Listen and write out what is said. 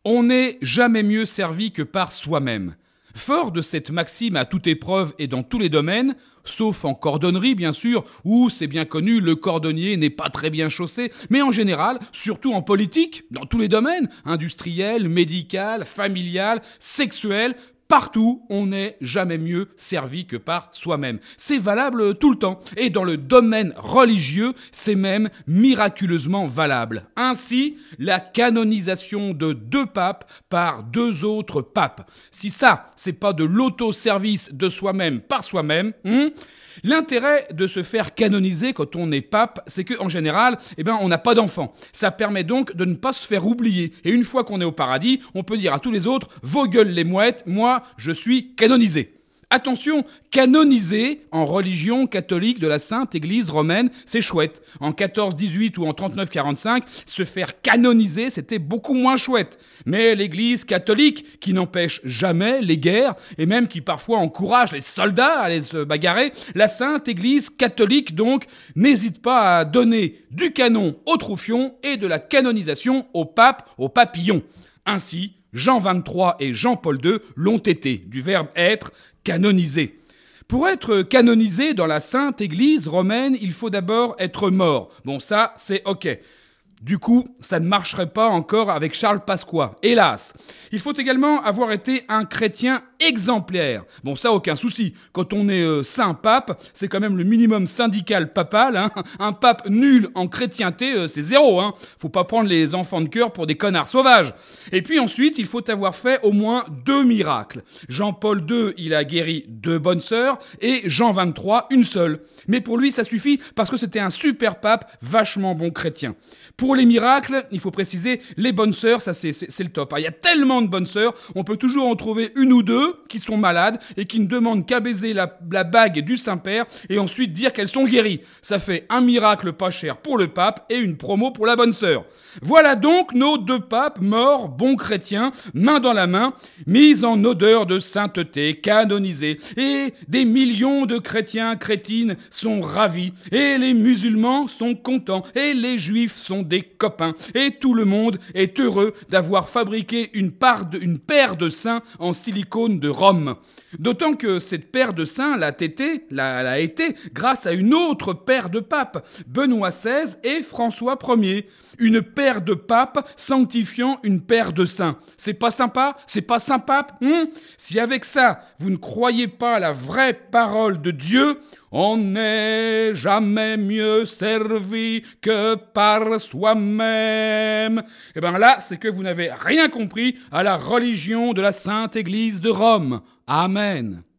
On n'est jamais mieux servi que par soi-même. Fort de cette maxime à toute épreuve et dans tous les domaines, sauf en cordonnerie bien sûr, où c'est bien connu, le cordonnier n'est pas très bien chaussé, mais en général, surtout en politique, dans tous les domaines, industriel, médical, familial, sexuel, partout, on n'est jamais mieux servi que par soi-même. C'est valable tout le temps. Et dans le domaine religieux, c'est même miraculeusement valable. Ainsi, la canonisation de 2 papes par 2 autres papes. Si ça, c'est pas de l'autoservice de soi-même par soi-même, l'intérêt de se faire canoniser quand on est pape, c'est qu'en général, on n'a pas d'enfant. Ça permet donc de ne pas se faire oublier. Et une fois qu'on est au paradis, on peut dire à tous les autres « Vos gueules les mouettes, moi, je suis canonisé ». Attention, canoniser en religion catholique de la Sainte Église romaine, c'est chouette. En 14-18 ou en 39-45, se faire canoniser, c'était beaucoup moins chouette. Mais l'Église catholique, qui n'empêche jamais les guerres, et même qui parfois encourage les soldats à aller se bagarrer, la Sainte Église catholique donc n'hésite pas à donner du canon au troufion et de la canonisation au pape, au papillon. Ainsi, Jean XXIII et Jean-Paul II l'ont été, du verbe être, canonisé. Pour être canonisé dans la Sainte Église romaine, il faut d'abord être mort. Bon, ça, c'est ok. Du coup, ça ne marcherait pas encore avec Charles Pasqua, hélas. Il faut également avoir été un chrétien exemplaire. Bon, ça, aucun souci. Quand on est saint pape, c'est quand même le minimum syndical papal. Un pape nul en chrétienté, c'est 0. Faut pas prendre les enfants de cœur pour des connards sauvages. Et puis ensuite, il faut avoir fait au moins 2 miracles. Jean-Paul II, il a guéri 2 bonnes sœurs, et Jean XXIII, une seule. Mais pour lui, ça suffit parce que c'était un super pape, vachement bon chrétien. Pour les miracles, il faut préciser, les bonnes sœurs, ça c'est le top. Il y a tellement de bonnes sœurs, on peut toujours en trouver 1 ou 2 qui sont malades et qui ne demandent qu'à baiser la bague du Saint-Père et ensuite dire qu'elles sont guéries. Ça fait un miracle pas cher pour le pape et une promo pour la bonne sœur. Voilà donc nos 2 papes morts, bons chrétiens, main dans la main, mis en odeur de sainteté, canonisés. Et des millions de chrétiens, crétines sont ravis. Et les musulmans sont contents. Et les juifs sont des copains. Et tout le monde est heureux d'avoir fabriqué une paire de seins en silicone de Rome. D'autant que cette paire de seins l'a été grâce à une autre paire de papes, Benoît XVI et François Ier. Une paire de papes sanctifiant une paire de saints. C'est pas sympa? C'est pas sympa? Si avec ça, vous ne croyez pas à la vraie parole de Dieu, on n'est jamais mieux servi que par soi-même. Et là, c'est que vous n'avez rien compris à la religion de la Sainte Église de Rome. Amen.